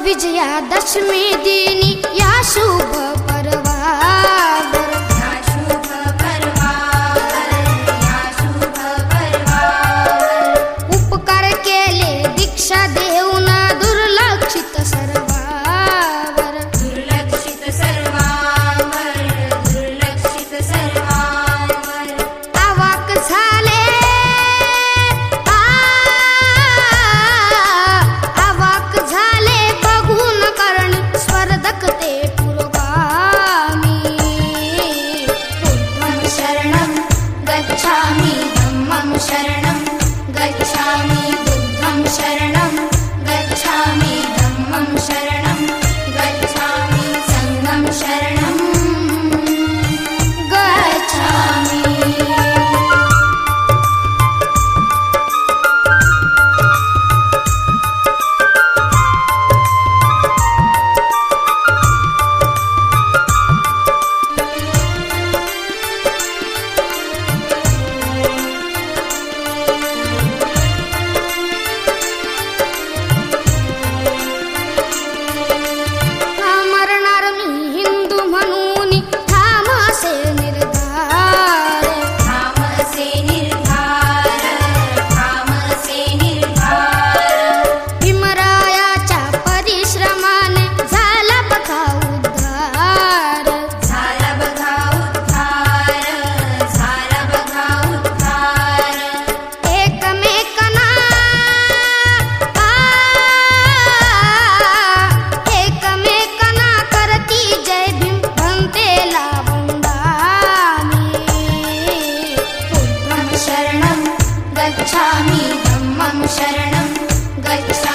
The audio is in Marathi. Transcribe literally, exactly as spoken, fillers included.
विजयादशमी दिनी या शुभ पर्वावर या शुभ पर्वावर या शुभ पर्वावर उपकार केले दीक्षा देऊन दुर्लक्षित सर्वावर दुर्लक्षित सर्वांवर दुर्लक्षित सर्वांवर अवाक झाले आ अवाक झाले बघून करणी स्वर्धक ते पुरोगामी बुद्धं शरणं गच्छामि धम्मं शरणं गच्छामि बुद्धं शरणं गच्छामि धम्मं शरणं गच्छामि संघं शरणं गच्छामि मरणार मी हिंदू म्हणून ठामसे निर्धार ठामसे निर्धार ठामसे निर्धार भीमरायाच्या परिश्रमाने झाला बघा उद्धार झाला बघा उद्धार झाला बघा उद्धार एकमेकांना आ, एकमेकांना करती जय भीम भंतेला वंदामी बुद्धं शरणं गच्छामि धम्मं शरणं गच्छामि